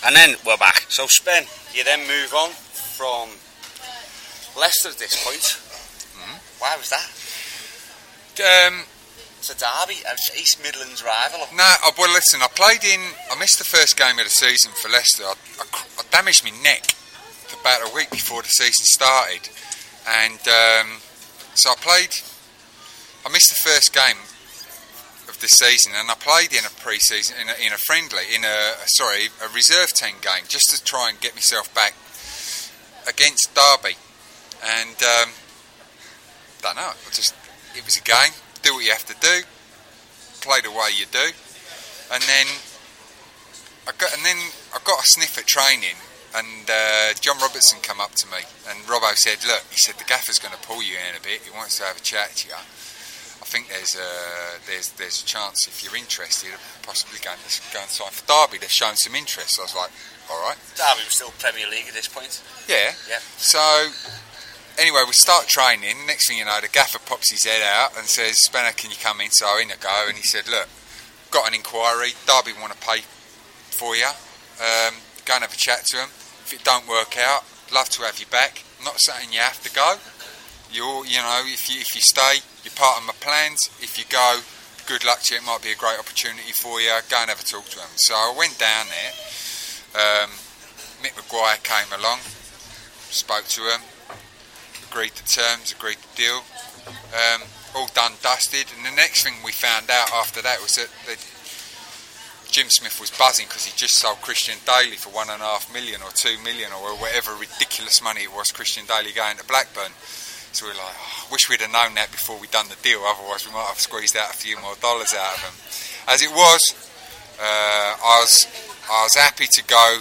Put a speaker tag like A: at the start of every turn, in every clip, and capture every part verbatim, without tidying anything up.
A: And then we're back. So, Spen, you then move on from Leicester at this point. Mm-hmm. Why was that?
B: Um,
A: it's a derby, East Midlands rival.
B: No, nah, well, listen, I played in... I missed the first game of the season for Leicester. I, I, I damaged my neck for about a week before the season started. And um, so I played... I missed the first game of the season, and I played in a pre-season, in a, in a friendly, in a, sorry, a reserve team game, just to try and get myself back against Derby. And, um, don't know, I just... It was a game. Do what you have to do. Play the way you do. And then I got, and then I got a sniff at training, and uh, John Robertson come up to me, and Robbo said, "Look," he said, "the gaffer's going to pull you in a bit. He wants to have a chat to you. I think there's a there's there's a chance if you're interested, of possibly going to go and sign for Derby. They've shown some interest." So I was like, "All right."
A: Derby was still Premier League at this point.
B: Yeah.
A: Yeah.
B: So. Anyway, we start training. Next thing you know, the gaffer pops his head out and says, "Spencer, can you come in?" So in I go, and he said, "Look, got an inquiry. Derby want to pay for you. Um, go and have a chat to them. If it don't work out, love to have you back. I'm not saying you have to go. You're, you know, if you if you stay, you're part of my plans. If you go, good luck to you. It might be a great opportunity for you. Go and have a talk to them." So I went down there. Um, Mick Maguire came along, spoke to him. Agreed the terms, agreed the deal, um, all done, dusted. And the next thing we found out after that was that, that Jim Smith was buzzing because he just sold Christian Daly for one and a half million or two million or whatever ridiculous money it was. Christian Daly going to Blackburn. So we were like, oh, I wish we'd have known that before we'd done the deal, otherwise we might have squeezed out a few more dollars out of him. As it was, uh, I was I was happy to go.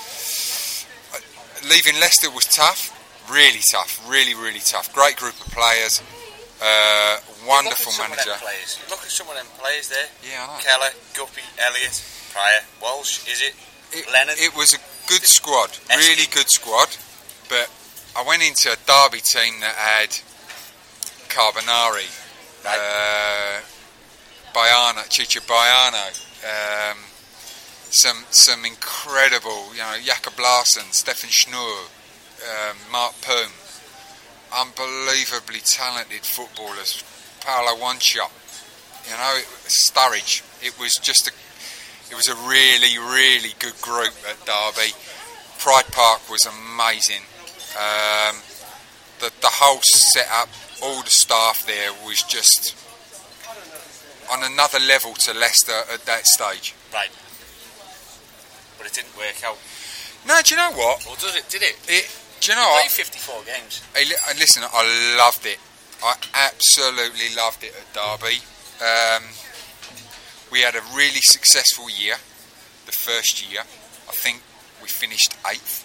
B: Leaving Leicester was tough. Really tough, really, really tough. Great group of players, uh, wonderful
A: look
B: manager.
A: Look at some of them players there.
B: Yeah, I know.
A: Keller, Guppy, Elliott, Pryor, Walsh, is it?
B: it
A: Lennon.
B: It was a good squad, really good squad. But I went into a Derby team that had Carbonari, right. uh, Baiano, Chicha Baiano, um, some some incredible, you know, Jakob Larsson, Stefan Schnur. Um, Mark Poom, unbelievably talented footballers. Paolo Wanchop, you know, Sturridge. It was just a, it was a really, really good group at Derby. Pride Park was amazing. Um, the the whole setup, all the staff there was just on another level to Leicester at that stage.
A: Right, but it didn't work out.
B: No, do you know what?
A: Or did it? Did it?
B: It. Do you know
A: you
B: what?
A: played fifty-four games.
B: Hey, listen, I loved it. I absolutely loved it at Derby. Um, we had a really successful year. The first year, I think we finished eighth.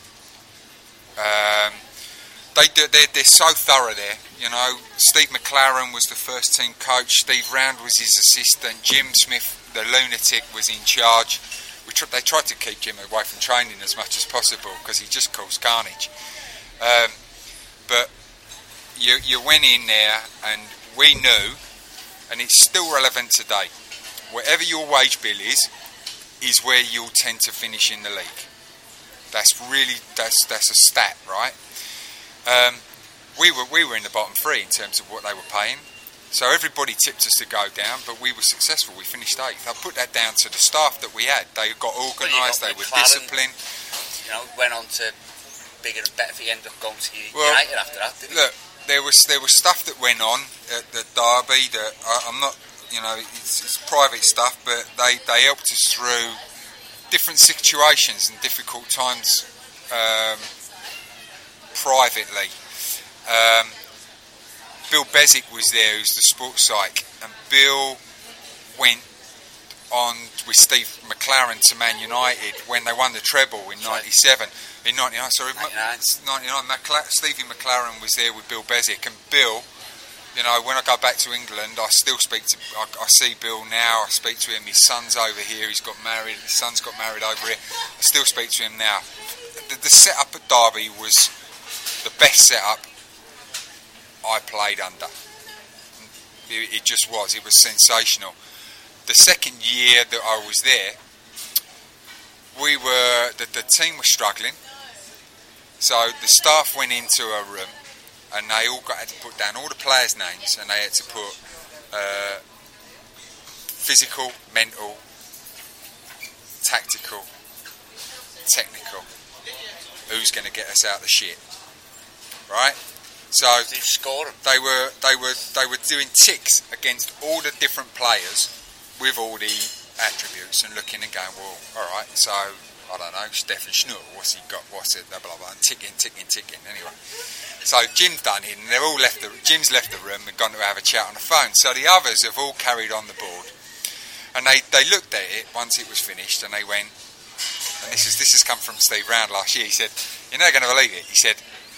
B: Um, they do, they're, they're so thorough there. You know, Steve McLaren was the first team coach. Steve Round was his assistant. Jim Smith, the lunatic, was in charge. We tr- they tried to keep Jim away from training as much as possible because he just caused carnage. Um, but you, you went in there and we knew, and it's still relevant today, whatever your wage bill is, is where you'll tend to finish in the league. That's really, that's that's a stat, right? Um, we were we were in the bottom three in terms of what they were paying. So everybody tipped us to go down, but we were successful. We finished eighth. I put that down to the staff that we had. They got organised, they were disciplined.
A: You know, went on to bigger and better. He ended up going to United
B: well,
A: after that, didn't
B: look, he? there was there was stuff that went on at the Derby that I, I'm not, you know, it's, it's private stuff, but they, they helped us through different situations and difficult times um, privately. Um, Bill Bezic was there, who's the sports psych, and Bill went on with Steve McLaren to Man United when they won the treble in ninety-seven. In ninety-nine, sorry, ninety-nine. McLaren, Stevie McLaren was there with Bill Bezic, and Bill, you know, when I go back to England, I still speak to, I, I see Bill now, I speak to him, his son's over here, he's got married, his son's got married over here, I still speak to him now. The, the setup at Derby was the best setup I played under. It, it just was, it was sensational. The second year that I was there, we were, the team was struggling. So the staff went into a room and they all got had to put down all the players' names, and they had to put uh, physical, mental, tactical, technical. Who's going to get us out of the shit, right? So they were they were they were doing ticks against all the different players with all the attributes and looking and going, well, all right. So I don't know, Stefan Schnull, what's he got? What's it? Blah blah blah. And ticking, ticking, ticking. Anyway, so Jim's done it, and they're all left. The, Jim's left the room and gone to have a chat on the phone. So the others have all carried on the board, and they, they looked at it once it was finished, and they went. And this is this has come from Steve Round last year. He said, "You're not going to believe it." He said,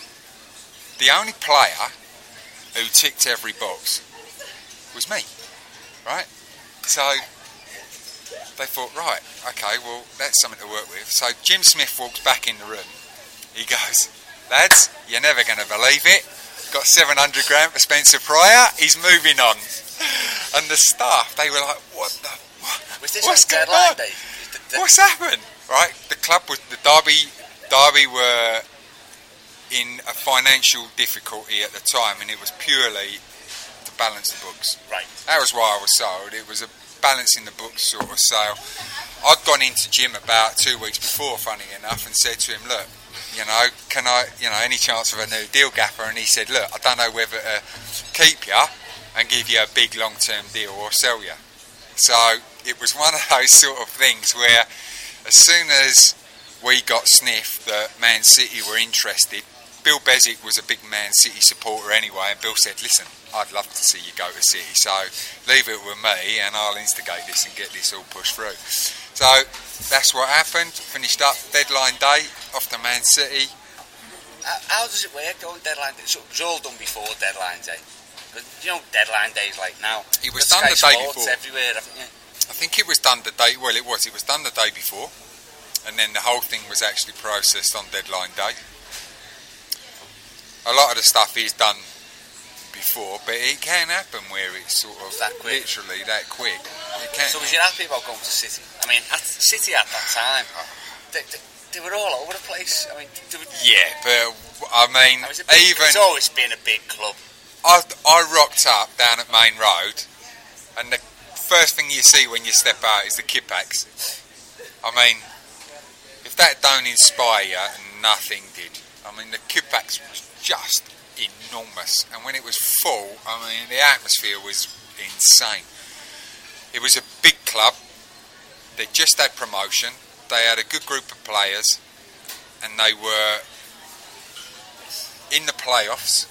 B: "The only player who ticked every box was me." Right? So they thought, right, okay, well, that's something to work with. So Jim Smith walks back in the room. He goes, "Lads, you're never going to believe it. Got seven hundred grand for Spencer Pryor. He's moving on." And the staff, they were like, "What the? What?
A: Was this
B: What's
A: on
B: going
A: deadline
B: on?
A: day? The, the,
B: What's happened?" Right? The club was the Derby. Derby were in a financial difficulty at the time, and it was purely to balance the books.
A: Right.
B: That was why I was sold. It was a balancing the books sort of sale. I'd gone into Jim about two weeks before, funny enough, and said to him, "Look, you know, can I, you know, any chance of a new deal, Gaffer?" And he said, "Look, I don't know whether to keep you and give you a big long-term deal or sell you." So it was one of those sort of things where, as soon as we got sniffed that Man City were interested, Bill Bezic was a big Man City supporter anyway, and Bill said, "Listen, I'd love to see you go to City, so leave it with me and I'll instigate this and get this all pushed through." So that's what happened. Finished up deadline day, off to Man City.
A: How, how does it work on deadline day? So it was all done before deadline day. But you know, deadline days like now.
B: It was
A: Got
B: done
A: Sky
B: the day
A: Sports
B: before.
A: Everywhere, haven't you?
B: I think it was done the day. Well, it was. It was done the day before, and then the whole thing was actually processed on deadline day. A lot of the stuff is done before, but it can happen where it's sort of
A: that quick.
B: literally that quick. It can.
A: So was you happy about going to City? I mean, at City at that time, they, they, they were all over the place. I mean, they were,
B: yeah, but I mean,
A: it was a big,
B: even
A: it's always been a big club.
B: I, I rocked up down at Main Road, and the first thing you see when you step out is the kit packs. I mean, if that don't inspire you, nothing did. I mean, the kit packs was just enormous, and when it was full, I mean, the atmosphere was insane. It was a big club. They just had promotion. They had a good group of players, and they were in the playoffs.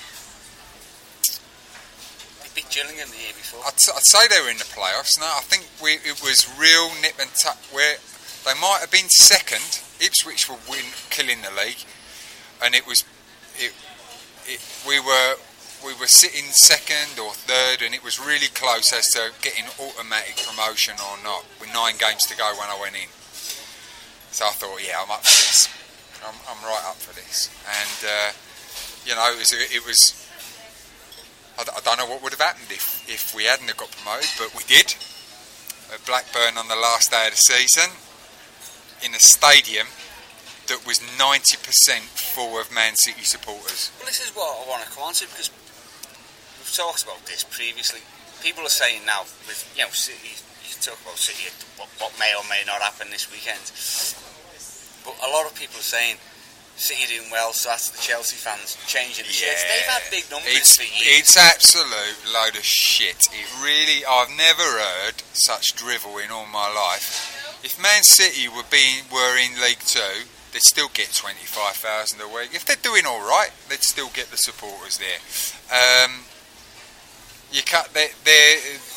A: Beat Gillingham the year before.
B: I'd, I'd say they were in the playoffs. No, I think we, it was real nip and tuck. Where they might have been second. Ipswich were win, killing the league, and it was it, it. We were we were sitting second or third, and it was really close as to getting automatic promotion or not. With nine games to go when I went in, so I thought, yeah, I'm up for this. I'm, I'm right up for this, and uh, you know, it was. It was I don't know what would have happened if, if we hadn't have got promoted, but we did. At Blackburn on the last day of the season, in a stadium that was ninety percent full of Man City supporters.
A: Well, this is what I want to come on to, because we've talked about this previously. People are saying now, with you know, City, you talk about City, what, what may or may not happen this weekend. But a lot of people are saying, City doing well, so that's the Chelsea fans changing the
B: yeah,
A: shirts. They've had big numbers
B: it's,
A: for years.
B: It's absolute load of shit. It really, I've never heard such drivel in all my life. If Man City were being were in League Two, they'd still get twenty-five thousand a week. If they're doing all right, they'd still get the supporters there. Um, you cut. They, they're.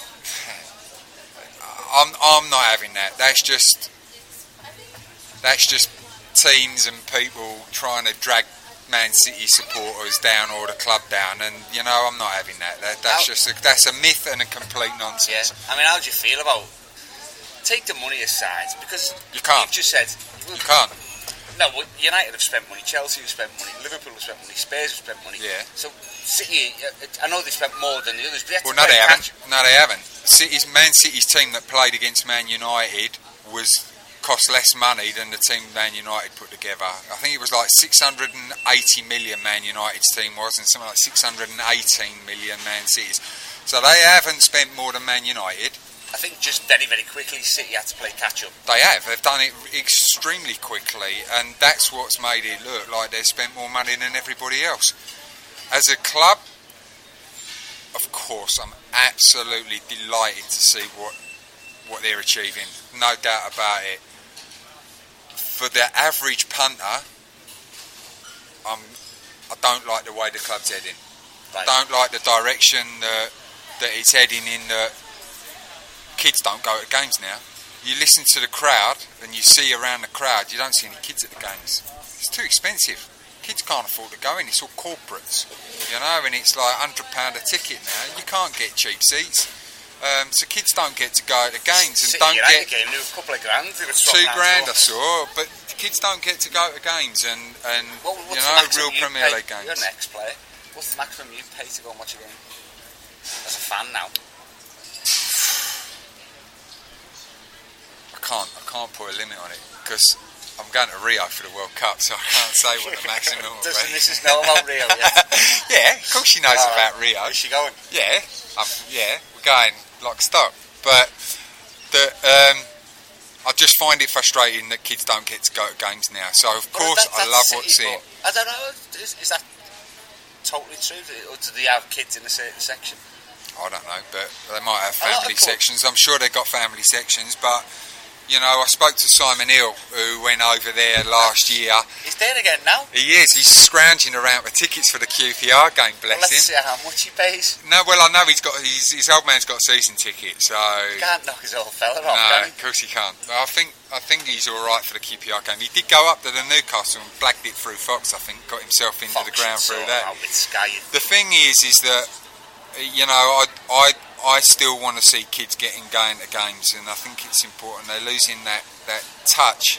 B: I'm. I'm not having that. That's just. That's just. Teams and people trying to drag Man City supporters down or the club down, and you know, I'm not having that. that that's how, just a, that's a myth and a complete nonsense.
A: Yeah, I mean, how do you feel about take the money aside, because
B: you can't.
A: You've just said
B: you can't.
A: No, well, United have spent money, Chelsea have spent money, Liverpool have spent money, Spurs have spent money.
B: Yeah.
A: So City, I know they spent more than the others, but
B: well, no, they haven't. No, they haven't. City's Man City's team that played against Man United was cost less money than the team Man United put together. I think it was like six hundred eighty million Man United's team was, and something like six hundred eighteen million Man City's. So they haven't spent more than Man United.
A: I think just very, very quickly, City had to play catch-up.
B: They have. They've done it extremely quickly, and that's what's made it look like they've spent more money than everybody else. As a club, of course, I'm absolutely delighted to see what what they're achieving. No doubt about it. For the average punter, um, I don't like the way the club's heading.
A: Right.
B: I don't like the direction that, that it's heading in. That kids don't go to games now. You listen to the crowd and you see around the crowd, you don't see any kids at the games. It's too expensive. Kids can't afford to go in. It's all corporates, you know, and it's like one hundred pounds a ticket now. You can't get cheap seats. Um, so kids don't get to go to games and
A: City
B: don't
A: United
B: get
A: game, they were a couple of grand. They were
B: two grand I saw, but kids don't get to go to games and, and
A: what,
B: you know, real Premier League games.
A: You're an ex-player. What's the maximum you pay to go and watch a game? As a fan now.
B: I can't, I can't put a limit on it because I'm going to Rio for the World Cup, so I can't say what the maximum will be.
A: Does the missus know about Rio yet?
B: Yeah, of course she knows
A: Oh,
B: about Rio.
A: Is she going?
B: Yeah, I'm, yeah, we're going lock stock. But the, um, I just find it frustrating that kids don't get to go to games now. So of
A: Well,
B: course
A: that-
B: I
A: that's
B: love
A: City,
B: what's in.
A: but I don't know. Is, is that totally true? Or do they have kids in a certain section?
B: I don't know, but they might have
A: A lot of
B: family
A: clubs-
B: sections. I'm sure they've got family sections, but you know, I spoke to Simon Hill, who went over there last year.
A: He's there again now.
B: He is. He's scrounging around for tickets for the Q P R game.
A: Well,
B: Bless
A: let's
B: him.
A: see how much he pays.
B: No, well, I know he's got his, his old man's got a season ticket, so
A: He can't knock his old fella off,
B: no,
A: can
B: of course he can't. I think I think he's all right for the Q P R game. He did go up to the Newcastle and blagged it through Fox. I think got himself into
A: Fox
B: the ground
A: should
B: through
A: sort
B: that.
A: out with Sky.
B: The thing is, is that you know, I I I still want to see kids getting going to games, and I think it's important. They're losing that, that touch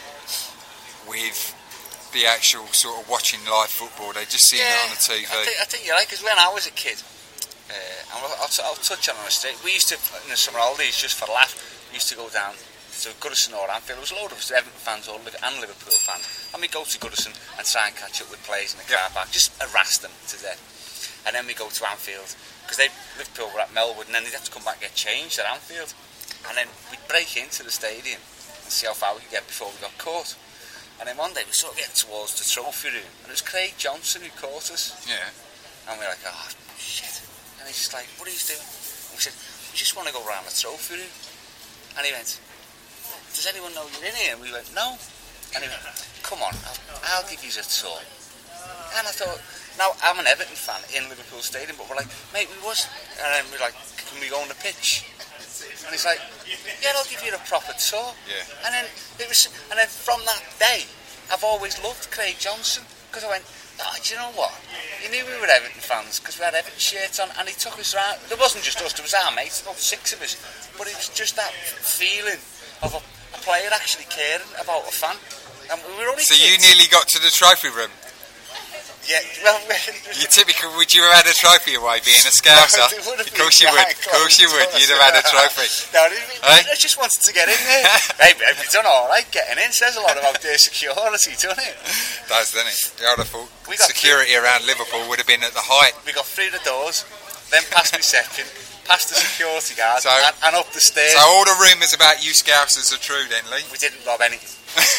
B: with the actual sort of watching live football. They're just seeing
A: Yeah,
B: it on the T V.
A: I think, I think you're right, because when I was a kid, uh, and I'll, I'll, I'll touch on it on a state, we used to, in the summer holidays, just for a laugh, we used to go down to Goodison or Anfield. There was a load of us, Everton fans or, and Liverpool fans, and we'd go to Goodison and try and catch up with players in the car park, just harass them to death. And then we go to Anfield, because they Liverpool were at Melwood, and then they'd have to come back and get changed at Anfield. And then we'd break into the stadium and see how far we could get before we got caught. And then one day we sort of getting towards the trophy room, and it was Craig Johnson who caught us.
B: Yeah.
A: And we were like, oh, shit. And he's just like, what are you doing? And we said, we just want to go round the trophy room. And he went, does anyone know you're in here? And we went, no. And he went, come on, I'll, I'll give you a tour. And I thought, now I'm an Everton fan in Liverpool Stadium, but we're like, mate, we was. And then we're like, can we go on the pitch? And he's like, yeah, I'll give you a proper tour.
B: Yeah.
A: And then it was, and then from that day, I've always loved Craig Johnson, because I went, oh, do you know what? He knew we were Everton fans because we had Everton shirts on, and he took us round. There wasn't just us; there was our mates, about six of us. But it was just that feeling of a, a player actually caring about a fan. And we were only
B: So
A: kids.
B: you nearly got to the trophy room.
A: Yeah, well,
B: You typically, would you have had a trophy away being a Scouser?
A: It would have
B: Of course
A: been
B: you would.
A: right,
B: Of course you would.
A: close.
B: You'd have had a trophy.
A: No, I, I just wanted to get in there. Hey, we've done all right getting in. Says a lot about their security, doesn't it?
B: Does, doesn't it? I would have thought
A: We got
B: security around Liverpool would have been at the height.
A: We got through the doors, then past reception, past the security guard,
B: So-
A: and, and up the stairs.
B: So all the rumours about you Scousers are true then, Lee?
A: We didn't rob anything.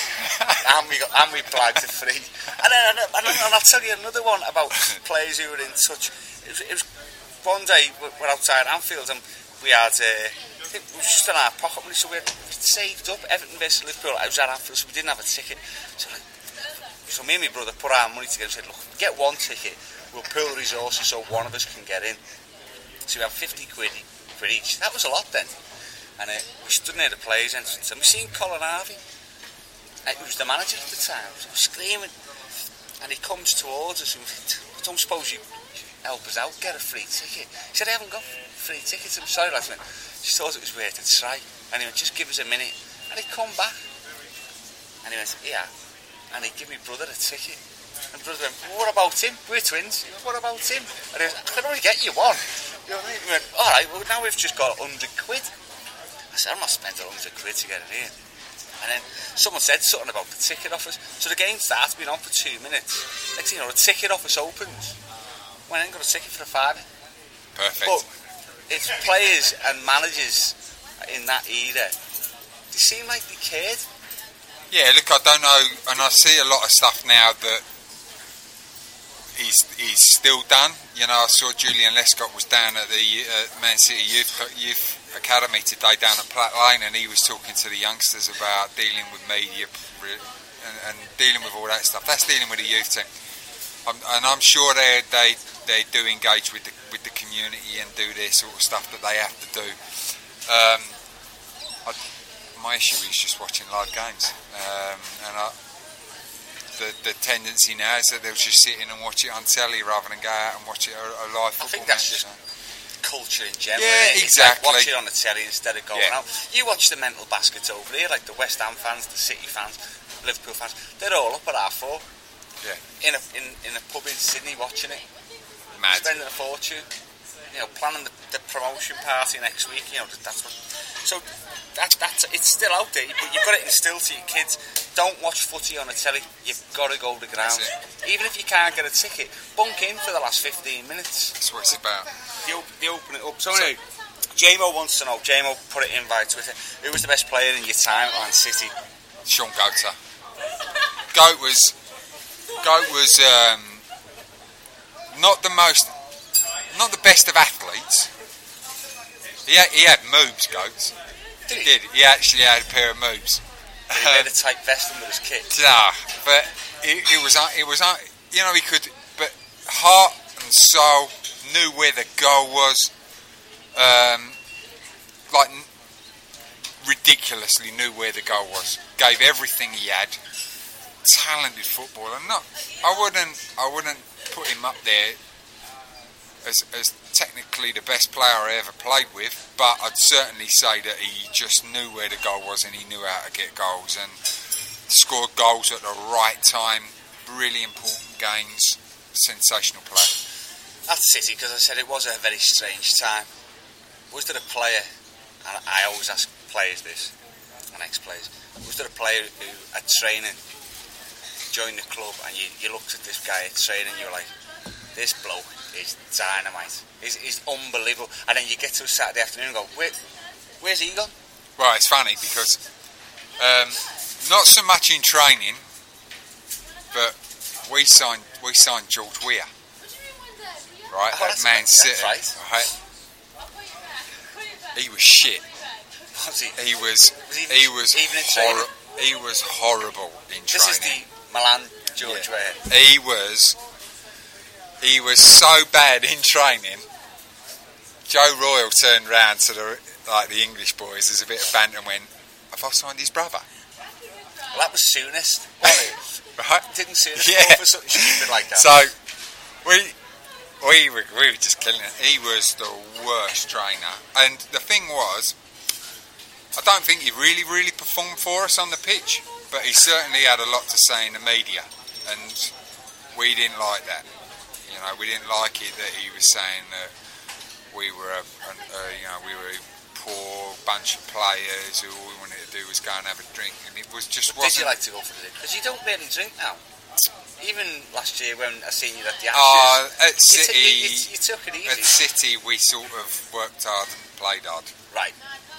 A: and we got, and we blagged it free. And then, and, and, and I'll tell you another one about players who were in touch. It was, it was one day we we're outside Anfield, and we had uh, I think we were just in our pocket money, so we had saved up Everton versus Liverpool. I was at Anfield, so we didn't have a ticket. So, like, so me and my brother put our money together and said, look, get one ticket, we'll pool the resources so one of us can get in. So we had fifty quid for each. That was a lot then. And uh, we stood near the players' entrance, and we seen Colin Harvey. Uh, he was the manager at the time, so he was screaming. And he comes towards us and we said, I don't suppose you help us out, get a free ticket. He said, I haven't got free tickets, I'm sorry lads. Just thought it was worth a try. And he went, just give us a minute. And he'd come back. And he went, yeah. And he'd give me brother a ticket. And brother went, well, what about him? We're twins. He went, what about him? And he went, I can only get you one. You know what I mean? He went, alright, well now we've just got a hundred quid. I said, I'm not spending a hundred quid to get in here. And then someone said something about the ticket office. So the game starts, been on for two minutes. Next thing you know, the ticket office opens. Well, I ain't got a ticket for a fiver.
B: Perfect.
A: But it's players and managers in that era. They seem like they cared.
B: Yeah, look, I don't know, and I see a lot of stuff now that he's he's still done. You know, I saw Julian Lescott was down at the uh, Man City Youth Youth Academy today down at Platt Lane, and he was talking to the youngsters about dealing with media and, and dealing with all that stuff. That's dealing with the youth team, um, and I'm sure they they they do engage with the with the community and do their sort of stuff that they have to do. Um, I, my issue is just watching live games, um, and I, the the tendency now is that they'll just sit in and watch it on telly rather than go out and watch it a, a live football
A: I think that's
B: match.
A: just culture in general.
B: Yeah,
A: it's
B: exactly.
A: Like watch it on the telly instead of going
B: yeah.
A: out. You watch the mental baskets over here, like the West Ham fans, the City fans, Liverpool fans. They're all up at half four.
B: Yeah.
A: In a in, in a pub in Sydney watching it.
B: Mad.
A: Spending a fortune. You know, planning the, the promotion party next week. You know, that's what. So that that's it's still out there, but you've got to instill to your kids. Don't watch footy on the telly. You've got to go to the ground. Even if you can't get a ticket, bunk in for the last fifteen minutes.
B: That's what it's about.
A: They, op- they open it up. So anyway, J-Mo wants to know. J-Mo put it in via Twitter. Who was the best player in your time at Man City?
B: Sean Goater. Goat was Goat was um, not the most, not the best of athletes. He had, he had moves, Goats.
A: Did
B: he?
A: he
B: did. He actually had a pair of moves.
A: Did he wear the tight vest under his kit?
B: Nah, but it, it was it was you know he could, but heart and soul, knew where the goal was. Um, like ridiculously knew where the goal was. Gave everything he had. Talented footballer. Not, I wouldn't, I wouldn't put him up there as, as technically the best player I ever played with, but I'd certainly say that he just knew where the goal was and he knew how to get goals and scored goals at the right time. Really important games. Sensational player.
A: That's City, because I said it was a very strange time. Was there a player, and I always ask players this, and ex-players, was there a player who at training joined the club and you, you looked at this guy at training and you're like, this bloke is dynamite, he's, he's unbelievable, and then you get to a Saturday afternoon and go, Where, where's he gone?
B: Well, it's funny because um, not so much in training, but we signed we signed George Weah, right,
A: Oh,
B: at Man City.
A: right.
B: right? He was shit.
A: Was he?
B: He was.
A: Was he,
B: He was.
A: even in
B: Hor-
A: training?
B: he was horrible in
A: This is
B: training.
A: the Milan George
B: Yeah.
A: Weah.
B: He was. He was so bad in training. Joe Royle turned round to the like the English boys as a bit of banter and went, "Have I signed his brother?"
A: Well, that was soonest, wasn't it?
B: Right?
A: Didn't soonest
B: Yeah.
A: go for something stupid like that.
B: So we. We were, we were just killing it. He was the worst trainer. And the thing was, I don't think he really, really performed for us on the pitch, but he certainly had a lot to say in the media, and we didn't like that. You know, we didn't like it that he was saying that we were, a, a, a, you know, we were a poor bunch of players who all we wanted to do was go and have a drink, and it was just
A: But
B: wasn't.
A: did you like to go for the drink? Because you don't really drink now. Even last year when I seen you at the Ashes,
B: Oh, at
A: you,
B: City,
A: t- you, you, you took it easy.
B: at City, we sort of worked hard and played hard.
A: Right.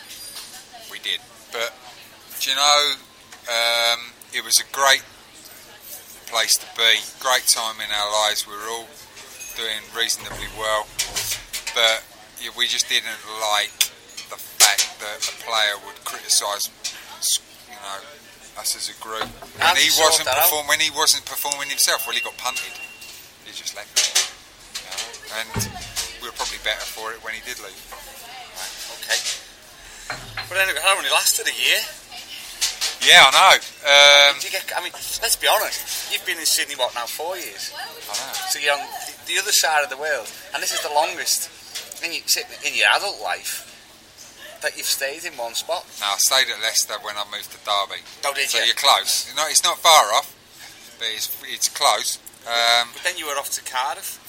B: We did, but do you know, um, it was a great place to be, great time in our lives. We were all doing reasonably well, but yeah, we just didn't like the fact that a player would criticise, you know, us as a group, and he wasn't performing. When he wasn't performing himself, well, he got punted. He just left it, you know? And we were probably better for it when he did leave.
A: Right. Okay. But anyway, it only lasted a year.
B: Yeah, I know. Um,
A: Did you get, I mean, let's be honest. You've been in Sydney what now? Four years.
B: I know.
A: So you're on the, the other side of the world, and this is the longest in your, in your adult life that you've stayed in one spot.
B: No, I stayed at Leicester when I moved to Derby.
A: Oh, did
B: so
A: you?
B: you're close. You know, it's not far off, but it's it's close. Um,
A: But then you were off to Cardiff.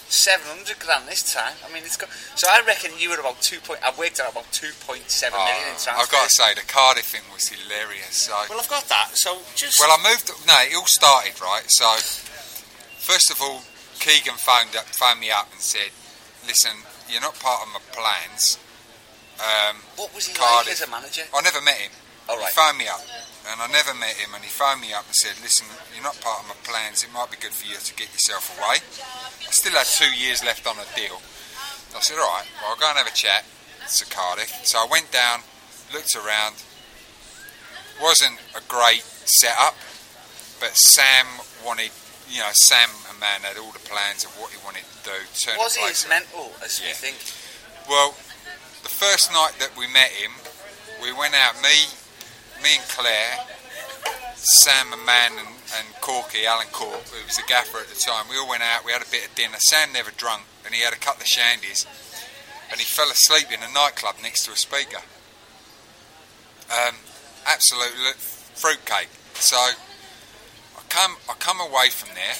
A: seven hundred grand this time. I mean, it's got. So I reckon you were about two point. I worked out about two point seven
B: Oh,
A: million in transfers.
B: I've got to say, the Cardiff thing was hilarious. So,
A: Well, I've got that. So just.
B: well, I moved. No, it all started right. So, first of all, Keegan phoned up, phoned me up and said, "Listen, you're not part of my plans." Um,
A: what was he
B: Cardiff.
A: like as a manager?
B: I never met him.
A: All right.
B: He phoned me up, and I never met him. And he phoned me up and said, "Listen, you're not part of my plans. It might be good for you to get yourself away." I still had two years left on the deal. I said, "All right, well, I'll go and have a chat to Cardiff." So I went down, looked around. Wasn't a great setup, but Sam wanted, you know, Sam and man had all the plans of what he wanted to do. Turn
A: Was
B: the
A: he
B: place
A: as
B: around.
A: mental as
B: Yeah.
A: you think?
B: Well, the first night that we met him, we went out, me, me and Claire, Sam and Man and, and Corky, Alan Cork, who was the gaffer at the time, we all went out, we had a bit of dinner. Sam never drunk, and he had a couple of shandies, and he fell asleep in a nightclub next to a speaker. Um, absolute li- fruitcake. So I come, I come away from there,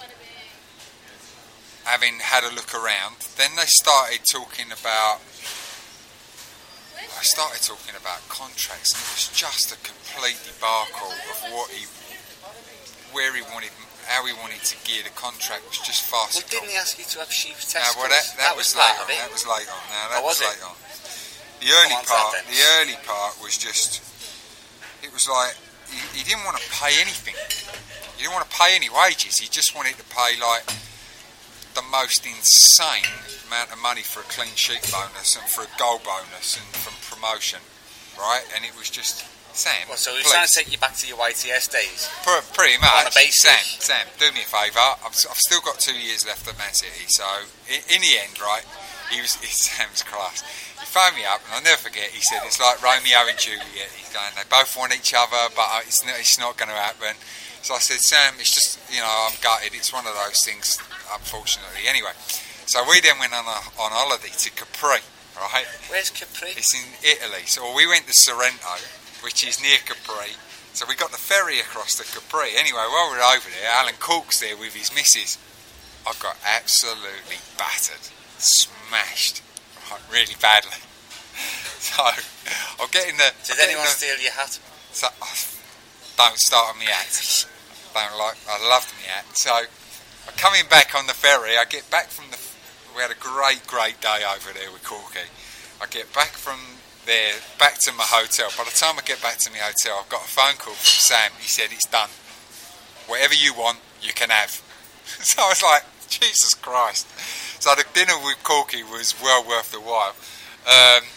B: having had a look around. Then they started talking about. I started talking about contracts, and it was just a complete debacle of what he, where he wanted, how he wanted to gear the contract was just farcical.
A: Well, didn't he ask you to have sheep's
B: No,
A: testicles?
B: well, that, that, was,
A: part
B: late
A: of
B: on.
A: it.
B: That was late on. Now that
A: Oh, was
B: was
A: it?
B: late on. The early
A: Come on,
B: part,
A: Saturday.
B: the early part was just. It was like he, he didn't want to pay anything. He didn't want to pay any wages. He just wanted to pay like the most insane amount of money for a clean sheet bonus and for a goal bonus and from promotion, right? And it was just Sam.
A: Well, so he's
B: please.
A: trying to take you back to your Y T S days.
B: Pr- Pretty much.
A: On a basis.
B: Sam, Sam, do me a favour. I've, I've still got two years left at Man City, so in, in the end, right, he was he, Sam's class. He phoned me up, and I'll never forget, he said, it's like Romeo and Juliet. He's going, they both want each other, but it's not, it's not going to happen. So I said, Sam, it's just, you know, I'm gutted. It's one of those things, unfortunately. Anyway, so we then went on a, on holiday to Capri, right?
A: Where's Capri?
B: It's in Italy. So we went to Sorrento, which is near Capri. So we got the ferry across to Capri. Anyway, while we were over there, Alan Cork's there with his missus. I got absolutely battered, smashed, right, really badly. So I'll get in the.
A: Did
B: I'll get in
A: anyone
B: the,
A: steal your hat?
B: So, oh, don't start on me hat. Don't like. I loved me hat. So I'm coming back on the ferry. I get back from the. We had a great, great day over there with Corky. I get back from there, back to my hotel. By the time I get back to my hotel, I've got a phone call from Sam. He said, it's done. Whatever you want, you can have. So I was like, Jesus Christ. So the dinner with Corky was well worth the while. Um,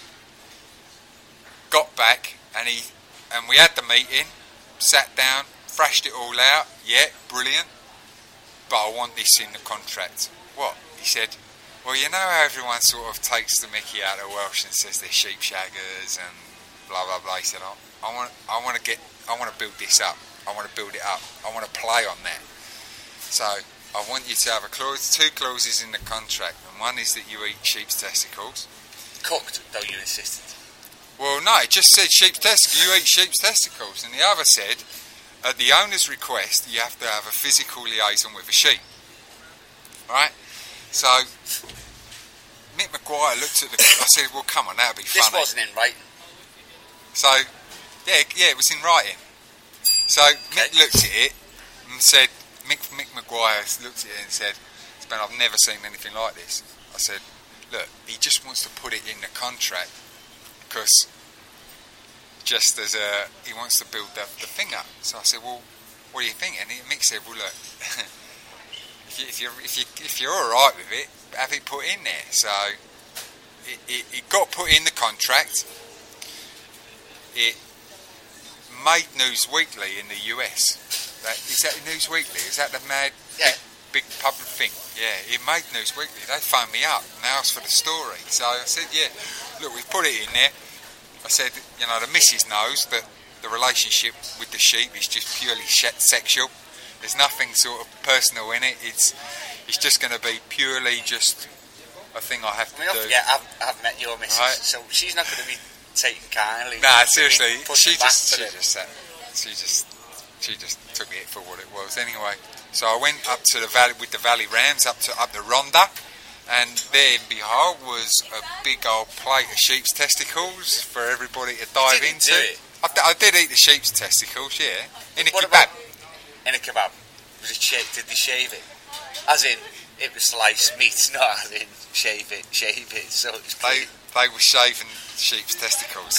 B: got back, and he and we had the meeting, sat down, thrashed it all out. Yeah, brilliant. But I want this in the contract. What? He said, well, you know how everyone sort of takes the mickey out of Welsh and says they're sheep shaggers and blah blah blah. He said, I, I want, I want to get, I want to build this up. I want to build it up. I want to play on that. So I want you to have a clause, two clauses in the contract, and one is that you eat sheep's testicles.
A: Cooked, though you insisted.
B: Well, no, it just said sheep's testicles. You eat sheep's testicles, and the other said, at the owner's request, you have to have a physical liaison with a sheep. Right? So Mick Maguire looked at the. I said, "Well, come on, that'd be
A: This
B: funny."
A: wasn't in writing.
B: So, yeah, yeah, it was in writing. So
A: Okay.
B: Mick looked at it and said, Mick, Mick Maguire looked at it and said, "Ben, I've never seen anything like this." I said, "Look, he just wants to put it in the contract because just as a he wants to build the, the thing up." So I said, "Well, what do you think?" And Mick said, "Well, look, if you if you if you if you're all right with it, have it put in there." So it, it, it got put in the contract. It made News Weekly in the U S. That, is that News Weekly? Is that the mad
A: Yeah.
B: big, big public thing? Yeah, it made News Weekly. They phoned me up and asked for the story. So I said, yeah, look, we've put it in there. I said, you know, the missus knows that the relationship with the sheep is just purely sexual. There's nothing sort of personal in it. It's it's just going to be purely just a thing I have to
A: I mean,
B: do.
A: don't forget, I've, I've met your missus,
B: Right.
A: so she's not going to be taken kindly.
B: Nah,
A: to be
B: seriously,
A: pushing
B: she
A: back
B: just,
A: for
B: she
A: it.
B: just, sat, she just, she just took it for what it was. Anyway, so I went up to the valley with the Valley Rams, up to up the Rhondda, And there, behold, was a big old plate of sheep's testicles for everybody to dive
A: didn't
B: into.
A: do it?
B: I, d- I did eat the sheep's testicles, yeah. In a
A: What
B: kebab.
A: about in a kebab? Was it shaved? Did they shave it? As in, it was sliced meat, not as in shave it, shave it. So it was
B: They,
A: clean.
B: they were shaving sheep's testicles.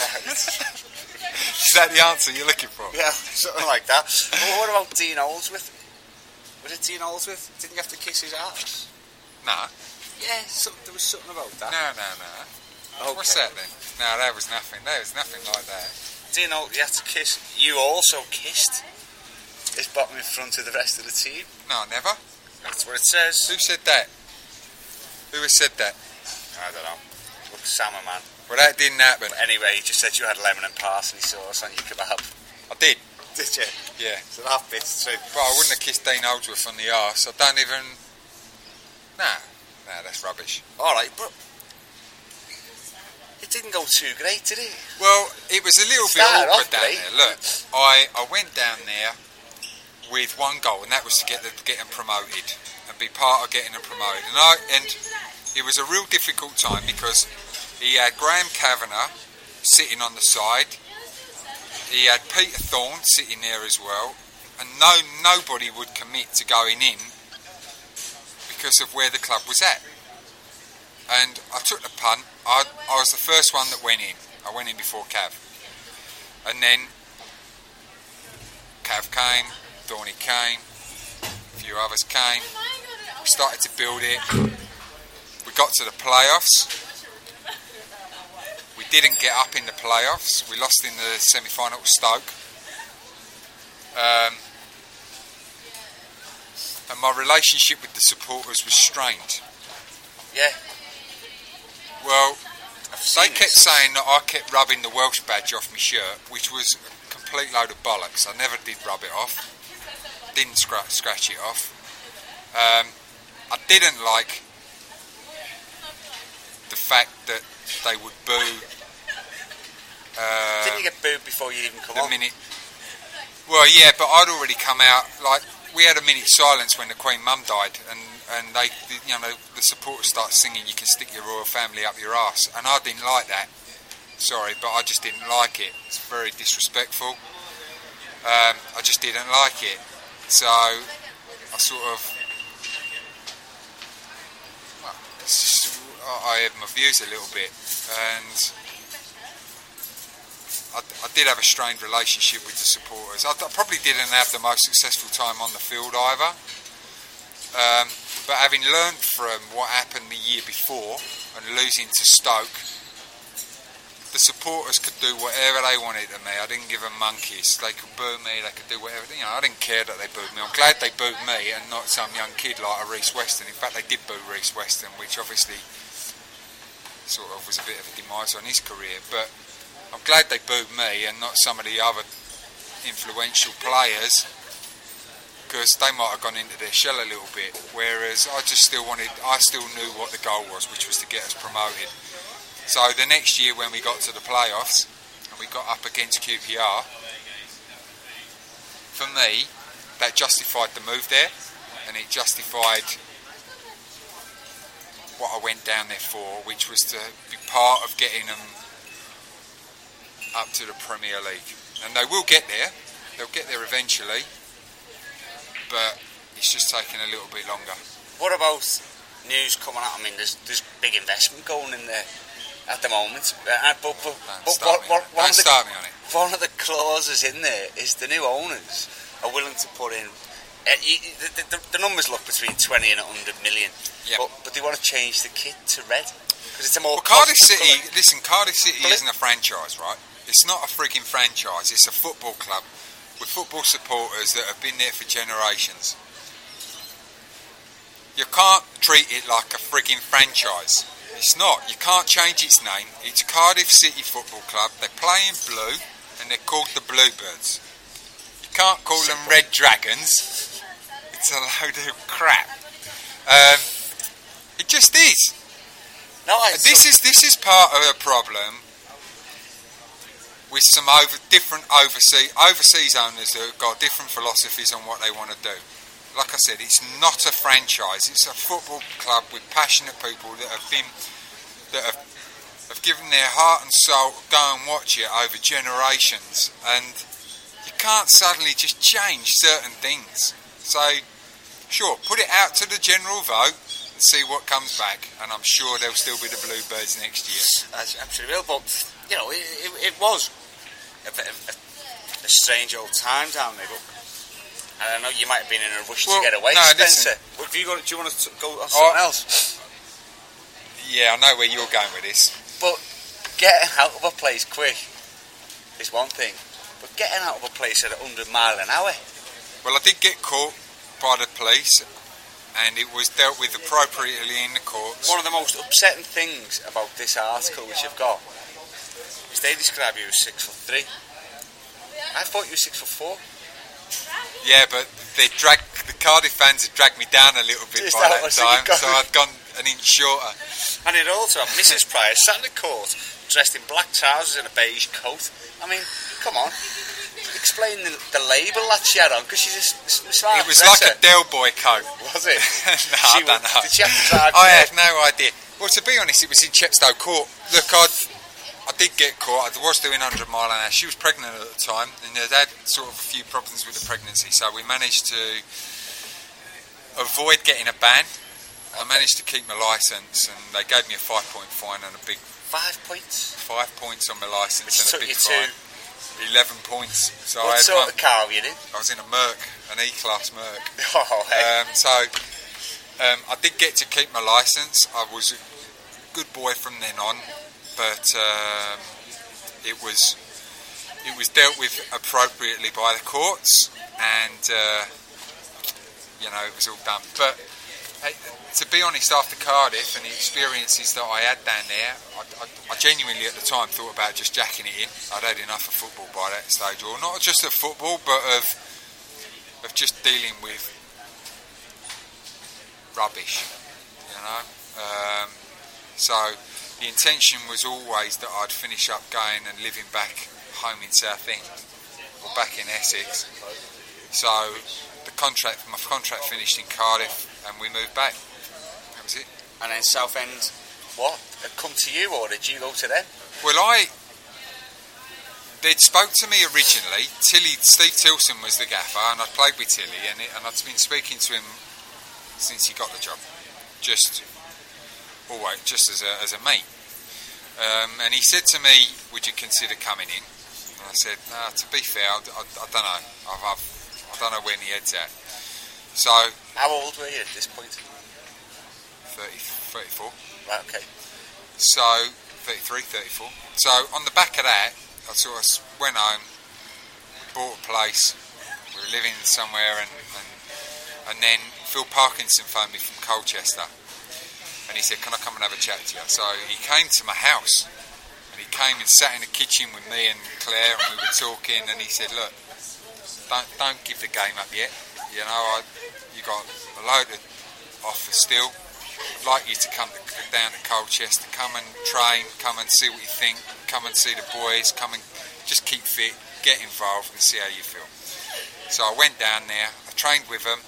B: Is that the answer you're looking for?
A: Yeah, something like that. Well, what about Dean Oldsworth? Was it Dean Oldsworth? Didn't you have to kiss his ass?
B: No.
A: Yeah, so, there was something about that.
B: No, no, no.
A: Okay.
B: What's that then? No, that was nothing. There was nothing like that.
A: Dean Oldsworth, you had to kiss. You also kissed his bottom in front of the rest of the team.
B: No, never.
A: That's what it says.
B: Who said that? Who has said that?
A: I don't know. Look, Sama, man.
B: Well, that didn't happen.
A: But anyway, you just said you had lemon and parsley sauce on your kebab.
B: I did.
A: Did you?
B: Yeah.
A: So that bit's true.
B: But I wouldn't have kissed Dean Oldsworth on the arse. I don't even... Nah. Nah, that's rubbish.
A: Alright, but it didn't go too great, did it?
B: Well, it was a little bit
A: Started
B: awkward
A: off
B: down
A: great.
B: there. Look, I, I went down there with one goal, and that was to get the, get them promoted and be part of getting them promoted. And I and it was a real difficult time because he had Graham Kavanagh sitting on the side. He had Peter Thorne sitting there as well, and no nobody would commit to going in because of where the club was at. And I took the punt. I, I was the first one that went in. I went in before Cav. And then Cav came, Thorny came, a few others came. We started to build it. We got to the playoffs. We didn't get up in the playoffs. We lost in the semi-final to Stoke. Um, and my relationship with the supporters was strained.
A: Yeah.
B: Well,
A: I've
B: they
A: seen
B: kept
A: this.
B: saying that I kept rubbing the Welsh badge off my shirt, which was a complete load of bollocks. I never did rub it off. Didn't scratch, scratch it off. Um, I didn't like the fact that they would boo. Uh,
A: Didn't you get booed before you even come
B: the
A: on?
B: minute. Well, yeah, but I'd already come out. Like we had a minute's silence when the Queen Mum died, and and they, you know, the supporters start singing, "You can stick your royal family up your arse," and I didn't like that. Sorry, but I just didn't like it. It's very disrespectful. Um, I just didn't like it. So I sort of, well, it's just, I had my views a little bit, and I, I did have a strained relationship with the supporters. I, I probably didn't have the most successful time on the field either. Um, but having learned from what happened the year before and losing to Stoke, the supporters could do whatever they wanted to me. I didn't give them monkeys. They could boo me, they could do whatever. You know, I didn't care that they booed me. I'm glad they booed me and not some young kid like a Reece Weston. In fact, they did boo Reece Weston, which obviously sort of was a bit of a demise on his career. But I'm glad they booed me and not some of the other influential players, because they might have gone into their shell a little bit, whereas I just still wanted, I still knew what the goal was, which was to get us promoted. So the next year when we got to the playoffs and we got up against Q P R, for me that justified the move there, and it justified what I went down there for, which was to be part of getting them up to the Premier League. And they will get there, they'll get there eventually, but it's just taking a little bit longer.
A: What about news coming out? I mean, there's there's big investment going in there at the moment. Uh, but but,
B: Don't
A: but
B: start
A: what,
B: me on it.
A: what, one,
B: Don't
A: of the,
B: start me on it.
A: one of the clauses in there is the new owners are willing to put in. Uh, you, the, the, the numbers look between twenty and one hundred million,
B: Yep.
A: but, but they want to change the kit to red because it's a more.
B: Well, Cardiff
A: positive
B: City,
A: colour.
B: listen, Cardiff City
A: Blue.
B: isn't a franchise, right? It's not a frigging franchise. It's a football club with football supporters that have been there for generations. You can't treat it like a frigging franchise. It's not. You can't change its name. It's Cardiff City Football Club. They play in blue and they're called the Bluebirds. You can't call them Red Dragons. It's a load of crap. Um, it just is.
A: No, I,
B: This is this is part of a problem with some over different overseas overseas owners that have got different philosophies on what they want to do. like I said, it's not a franchise. It's a football club with passionate people that have been that have, have given their heart and soul to go and watch it over generations. And you can't suddenly just change certain things. So, sure, put it out to the general vote and see what comes back. And I'm sure there'll still be the Bluebirds next year.
A: That's absolutely will. But you know, it, it, it was a, bit of a, a strange old time down there. But and I know you might have been in a rush
B: well,
A: to get away,
B: no,
A: Spencer. Well, do, you got, do you want to go on something oh, else?
B: Yeah, I know where you're going with this.
A: But getting out of a place quick is one thing, but getting out of a place at one hundred mile an hour.
B: Well, I did get caught by the police, and it was dealt with appropriately in the courts.
A: One of the most upsetting things about this article which you've got is they describe you as six foot three. I thought you were six foot four.
B: Yeah, but they drag the Cardiff fans had dragged me down a little bit Just by that, that time, so I'd gone an inch shorter.
A: And it also had Missus Pryor sat in the court, dressed in black trousers and a beige coat. I mean, come on, explain the, the label that she had on, because she's a smart
B: It was
A: dresser.
B: like a Del Boy coat.
A: Was it?
B: No,
A: she
B: I don't
A: was,
B: know.
A: Did she have to drive?
B: I have no idea. Well, to be honest, it was in Chepstow Court. Look, I'd. I did get caught. I was doing one hundred mile an hour. She was pregnant at the time, and they'd had sort of a few problems with the pregnancy, so we managed to avoid getting a ban. I managed to keep my licence, and they gave me a five-point fine and a big...
A: Five points?
B: Five points on my licence and a big
A: you
B: fine. To Eleven points. So
A: what
B: I had
A: sort
B: one,
A: of car were you in?
B: I was in a Merc, an E-Class Merc.
A: Oh, hey.
B: Um, so um, I did get to keep my licence. I was a good boy from then on. But um, it was it was dealt with appropriately by the courts, and uh, you know, it was all done. But hey, to be honest, after Cardiff and the experiences that I had down there, I, I, I genuinely at the time thought about just jacking it in. I'd had enough of football by that stage, or not just of football, but of of just dealing with rubbish, you know. Um, so. The intention was always that I'd finish up going and living back home in Southend, or back in Essex. So the contract, my contract finished in Cardiff, and we moved back. That was it.
A: And then Southend, what? Had come to you, or did you go to them?
B: Well, I... They'd spoke to me originally. Tilly, Steve Tilson was the gaffer, and I'd played with Tilly, and, it, and I'd been speaking to him since he got the job. Just... always just as a as a mate, um, and he said to me, "Would you consider coming in?" And I said, "No, to be fair, I, I, I don't know. I've, I've, I don't know where my head's at." So,
A: how old were you at this point?
B: thirty, thirty-four.
A: Right. Okay.
B: So thirty-three, thirty-four. So on the back of that, I sort of went home, bought a place. We were living somewhere, and and, and then Phil Parkinson phoned me from Colchester. And he said, "Can I come and have a chat to you?" So he came to my house, and he came and sat in the kitchen with me and Claire, and we were talking. And he said, "Look, don't don't give the game up yet. You know, I, you got a load of offers still. I'd like you to come to, down to Colchester, come and train, come and see what you think, come and see the boys, come and just keep fit, get involved, and see how you feel." So I went down there. I trained with them.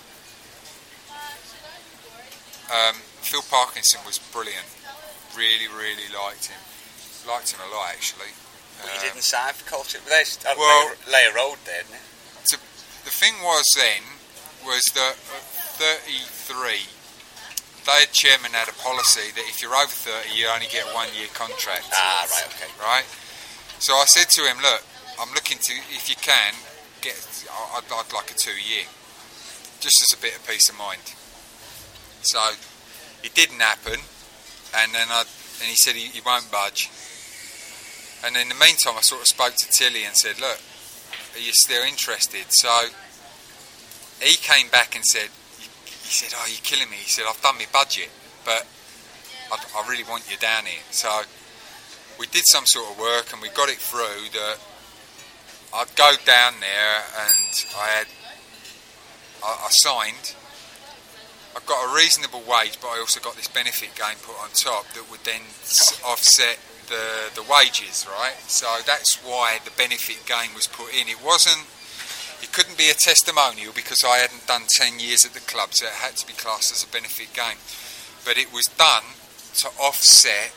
B: Um, Phil Parkinson was brilliant. Really, really liked him. Liked him a lot, actually.
A: But
B: um,
A: you didn't sign for Colchester. There's uh,
B: well,
A: Layer Road there, isn't it?
B: To, the thing was then was that at thirty-three, their chairman had a policy that if you're over thirty, you only get a one-year contract.
A: Ah, right, okay.
B: Right. So I said to him, "Look, I'm looking to, if you can, get. I'd, I'd like a two-year, just as a bit of peace of mind." So it didn't happen, and then I and he said he, he won't budge. And in the meantime, I sort of spoke to Tilly and said, "Look, are you still interested?" So he came back and said, he said, "Oh, you're killing me." He said, "I've done my budget, but I, I really want you down here." So we did some sort of work, and we got it through that I'd go down there, and I had I, I signed. I got a reasonable wage, but I also got this benefit game put on top that would then offset the the wages, right? So that's why the benefit game was put in. It wasn't It couldn't be a testimonial because I hadn't done ten years at the club, so it had to be classed as a benefit game. But it was done to offset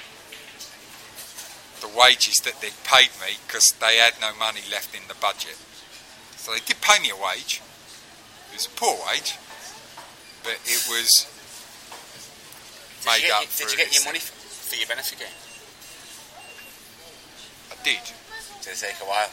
B: the wages that they'd paid me because they had no money left in the budget. So they did pay me a wage. It was a poor wage, but it was
A: did
B: made
A: you
B: up
A: get,
B: for.
A: Did you get your money for your benefit game?
B: I did.
A: Did it take a while?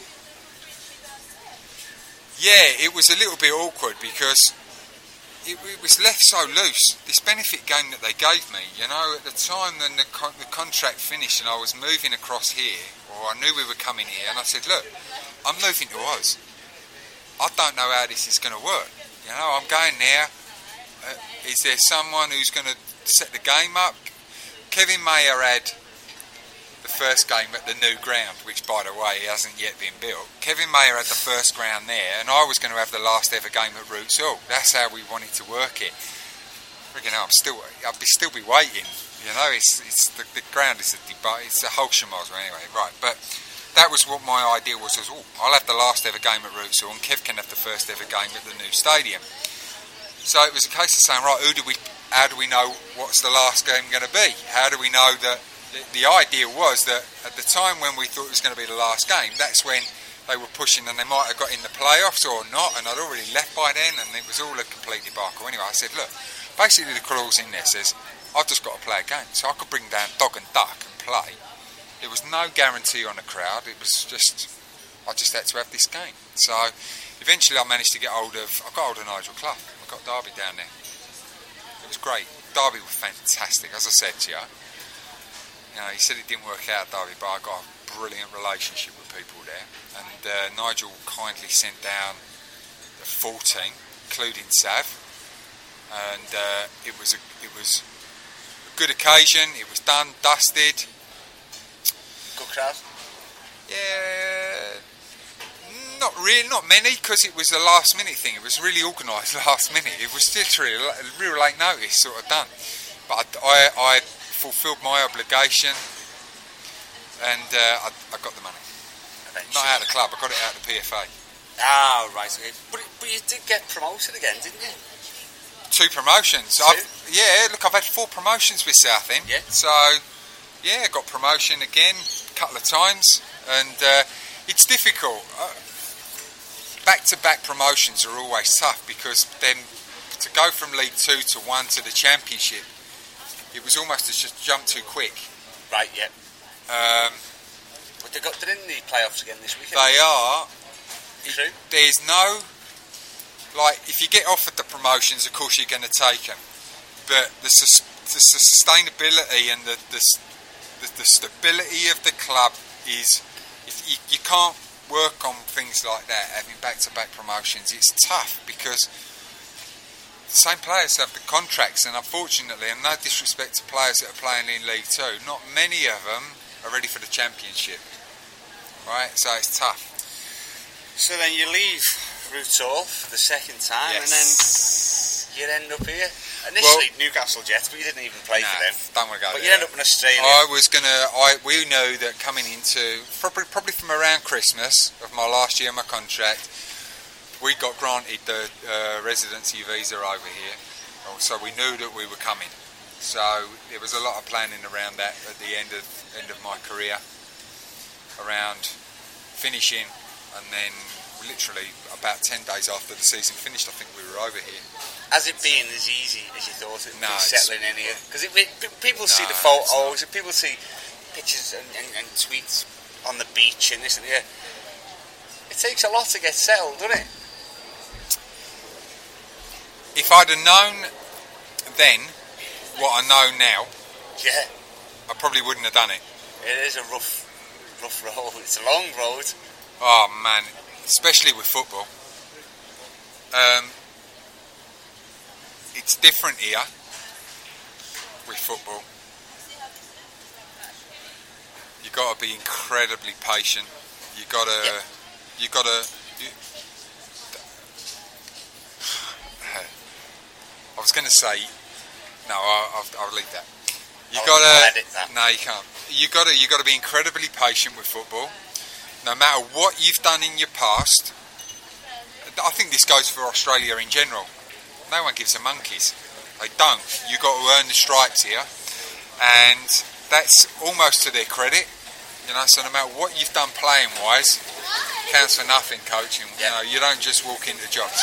B: Yeah, it was a little bit awkward because it, it was left so loose. This benefit game that they gave me, you know, at the time when the, con- the contract finished and I was moving across here, or I knew we were coming here, and I said, look, I'm moving to Oz. I don't know how this is going to work. You know, I'm going there. Uh, is there someone who's going to set the game up? Kevin Mayer had the first game at the new ground, which, by the way, hasn't yet been built. Kevin Mayer had the first ground there, and I was going to have the last ever game at Roots Hall. That's how we wanted to work it. You know, I'm still, I'll be still be waiting. You know, it's it's the, the ground is a debate. It's a whole shamoz anyway, right? But that was what my idea was. was oh, I'll have the last ever game at Roots Hall, and Kev can have the first ever game at the new stadium. So it was a case of saying, right, who do we? How do we know what's the last game going to be? How do we know that? The, the idea was that at the time when we thought it was going to be the last game, that's when they were pushing, and they might have got in the playoffs or not, and I'd already left by then, and it was all a complete debacle. Anyway, I said, look, basically the clause in there says I've just got to play a game, so I could bring down dog and duck and play. There was no guarantee on the crowd. It was just, I just had to have this game. So eventually I managed to get hold of, I got hold of Nigel Clough. I got Derby down there. It was great. Derby were fantastic, as I said to you. You know, he said it didn't work out, Derby, but I got a brilliant relationship with people there. And uh, Nigel kindly sent down the full team, including Sav. And uh, it was a, it was a good occasion. It was done, dusted.
A: Good crowd?
B: Yeah, not really, not many, because it was a last minute thing. It was really organised last minute. It was literally a real late notice sort of done. But I, I, I fulfilled my obligation, and uh, I, I got the money. Eventually. Not out of the club, I got it out of the P F A.
A: Ah, right, okay. But, but you did get promoted again, didn't you?
B: Two promotions.
A: Two?
B: I've, yeah, look, I've had four promotions with Southend.
A: Yeah.
B: So, yeah, got promotion again a couple of times, and uh, it's difficult. Uh, back-to-back promotions are always tough, because then to go from League Two to one to the Championship, it was almost to just jump too quick.
A: Right, yeah.
B: Um,
A: but they got they're in the playoffs again this weekend.
B: They are.
A: True.
B: It, there's no, like, if you get offered the promotions, of course you're going to take them. But the, sus- the sustainability and the, the the the stability of the club is, if you, you can't work on things like that, having back-to-back promotions. It's tough because the same players have the contracts, and unfortunately, and no disrespect to players that are playing in League Two, not many of them are ready for the Championship, right? So it's tough.
A: So then you leave Roots Hall for the second time,
B: Yes.
A: and then you end up here. Initially well, Newcastle Jets, but you didn't even play
B: nah,
A: for them.
B: Don't want to go
A: but
B: there.
A: you end up in Australia.
B: I was gonna. I we know that coming into probably probably from around Christmas of my last year of my contract, we got granted the uh, residency visa over here, so we knew that we were coming. So there was a lot of planning around that at the end of end of my career, around finishing, and then literally about ten days after the season finished, I think we were over here.
A: Has it been as easy as you thought it would
B: no,
A: be settling in here? Because people
B: no,
A: see the photos, and people see pictures and, and, and tweets on the beach and this and that. It takes a lot to get settled, doesn't it?
B: If I'd have known then what I know now,
A: yeah,
B: I probably wouldn't have done it.
A: It is a rough, rough road. It's a long road.
B: Oh man, especially with football. Um, it's different here with football. You got to be incredibly patient. You got to,
A: yep.
B: you got to. You, I was going to say, no, I'll, I'll, I'll leave that. You got to. No, you can't. You got to. You got to be incredibly patient with football. No matter what you've done in your past, I think this goes for Australia in general. No one gives a monkeys. They don't. You've got to earn the stripes here, and that's almost to their credit. You know, so no matter what you've done playing wise, counts for nothing coaching. You know, you don't just walk into jobs.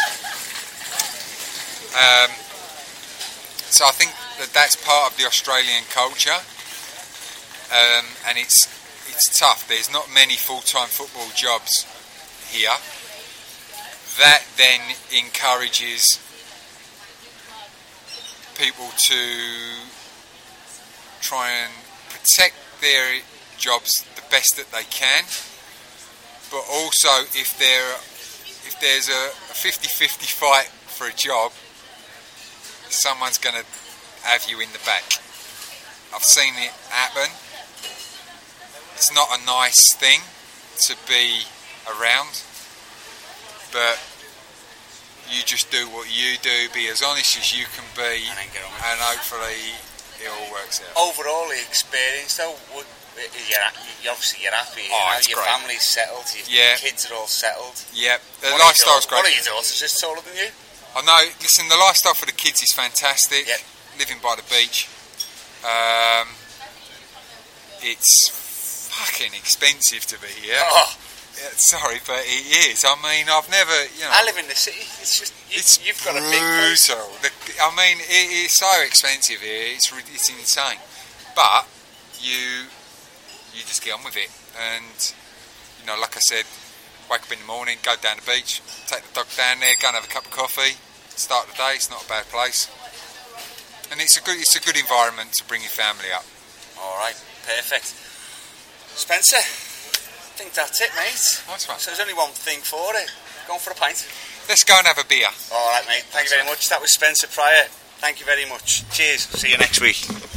B: Um, so I think that that's part of the Australian culture, um, and it's it's tough. There's not many full-time football jobs here. That then encourages people to try and protect their jobs the best that they can, but also if there if there's a fifty-fifty fight for a job, someone's going to have you in the back. I've seen it happen. It's not a nice thing to be around, but you just do what you do, be as honest as you can be,
A: and, then get on with
B: and
A: it.
B: hopefully it all works out.
A: Overall, the experience though, would, you're, you're obviously you're happy. You
B: Oh,
A: know?
B: it's
A: Your
B: great.
A: family's settled. Your
B: Yeah.
A: kids are all settled.
B: Yeah, the
A: What are your
B: lifestyle's
A: daughters- What are
B: great.
A: your daughters? Just taller than you?
B: I know, listen, the lifestyle for the kids is fantastic.
A: Yep.
B: Living by the beach. Um, it's fucking expensive to be here.
A: Oh,
B: Yeah, sorry, but it is. I mean, I've never, you know...
A: I live in the city. It's just you,
B: It's
A: you've got a big place.
B: brutal. The, I mean, it, it's so expensive here. It's re- it's insane. But you you just get on with it, and you know, like I said, wake up in the morning, go down the beach, take the dog down there, go and have a cup of coffee, start the day. It's not a bad place, and it's a good it's a good environment to bring your family up.
A: All right, perfect. Spencer, I think that's it, mate.
B: Nice one.
A: So there's only one thing for it. Going for a pint.
B: Let's go and have a beer.
A: All right, mate. Thank you very much. That was Spencer Pryor. Thank you very much. Cheers. See you next week.